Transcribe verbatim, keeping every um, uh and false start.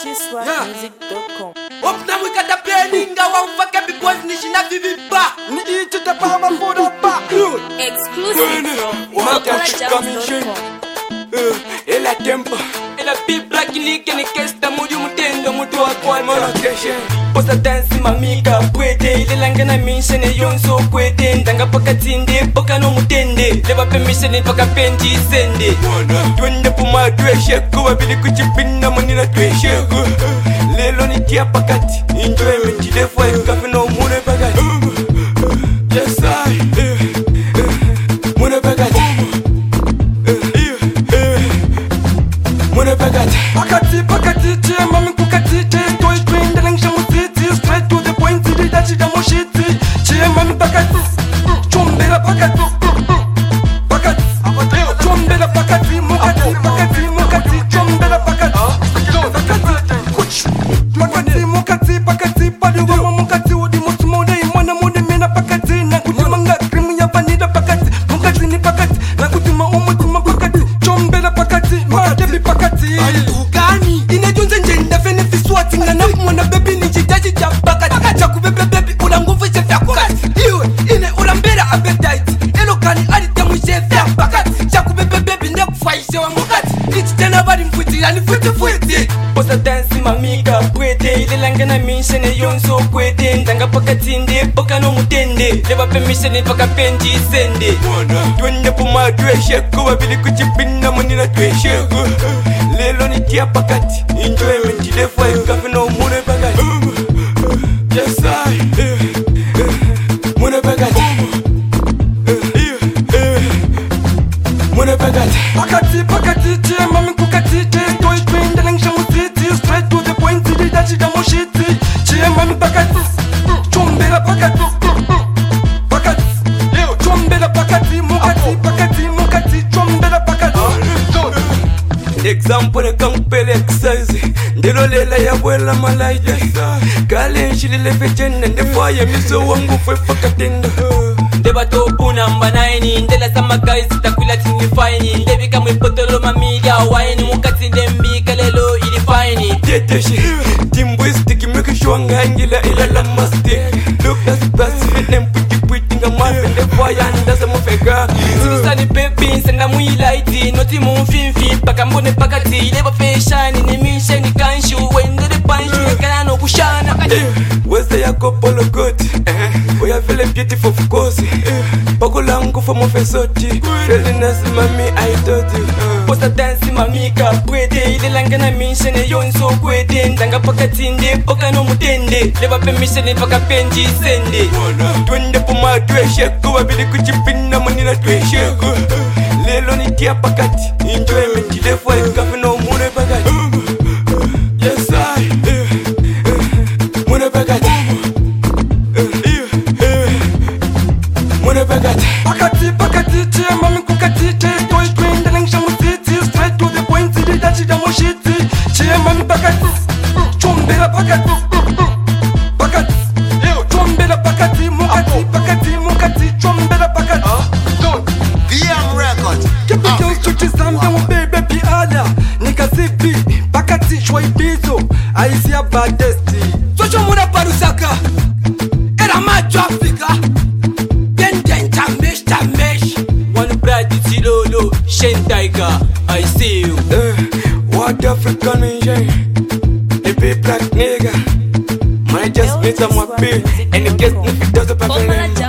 purchase swag music dot com. Opna mwika da peninga wa mfake because nishina vivi ba Ni iti te pama for the back. Exclusive from Wakajams dot com. Ela tempo. Ela pipla kinike ni kesta muju mutendo mutu wa kwa location. Posta dance mamika kwete ile langana mission yonso kwete ndanga pakatinde poka no mutende leba permission paka penji sende twende puma tweshe ko bili kuchipinda munina tweshe lelo ni tia pakati enjoyment ile fwa kafe no mune pakati yes I mune pakati mune pakati Pakati pakati tie mami kukati tie toy twin the length musiti straight to the point the dachi da moshiti tie mami pakati chombela pakati pakati chombela pakati mukati pakati mukati chombela pakati pakati mukati pakati padi wa mukati udi mutumode mwana mode mena pakati na kutimanga cream ya vanilla pakati mukati ni pakati na kutima umutima pakati chombela pakati mukati pakati Ugani inejunze njenda fene fiswati ngana mwana baby ni jitaji ja pakati cha kubebe baby ula nguvu chefya kukati iwe ine ula mbera appetite elo kani alite mshefya pakati cha kubebe baby ne kufaishe wa mukati ichi tena bari mfuti yani futi futi Posta dance mamika kwete ile langana mission yonso kwete ndanga pakatinde poka no mutende leba permission paka penji sende twende puma tweshe ko bili kuchipinda munina tweshe lelo ni tia pakati enjoyment ile fwa kafe no mune pakati yes I mune pakati mune pakati Pakati pakati tie mami kukati tie toy twin the length musiti straight to the point the dachi da moshiti tie mami pakati chombela pakati pakati chombela pakati mukati pakati mukati chombela pakati example kampele exercise ndelo lela ya bwela malaja kale nshilile fechene ndefoye miso wangu fwe fakatenda ndeba topuna mbanaini ndela sama guys takwila tini fine ndebika mwipotolo mamilia waini mukati ndembika lelo ili fine teteshi timbwisti kimeke shwanga ngila ila la masti look that's best fit nem puti puti nga mafe ndefoya ndaza mufeka sinisani pepi senga muilaiti noti mumfinfi paka mbone pakati leba feshani ni misheni kanshu wendere panshu yakana no kushana wese yako polo goti we are feeling beautiful of course pakulangu for mofesoti feeliness mami I told you posta dance mamika kwete ile langana mission yonso kwete ndanga pakatinde poka no mutende leba permission paka penji sende twende puma tweshe ko bili kuchipinda munina tweshe lelo ni tia pakati enjoyment ile fwa kafe no mune pakati yes I mune pakati mune pakati Pakati pakati tie mami kukati tie toy twin the length musiti straight to the point the dachi da moshiti tie mami pakati chombela pakati pakati chombela pakati mukati pakati mukati chombela pakati V M Records Kipikyo chuchi zambe mbebe piala Nikazibi pakati shwai bizo Aisi ya badesti Socho muna parusaka Era macho Afrika Denden tamesh tamesh one brady tilolo Shen Tiger I see you What African ninja The big black nigga Might just meet some more beer And it gets me does the Wakajams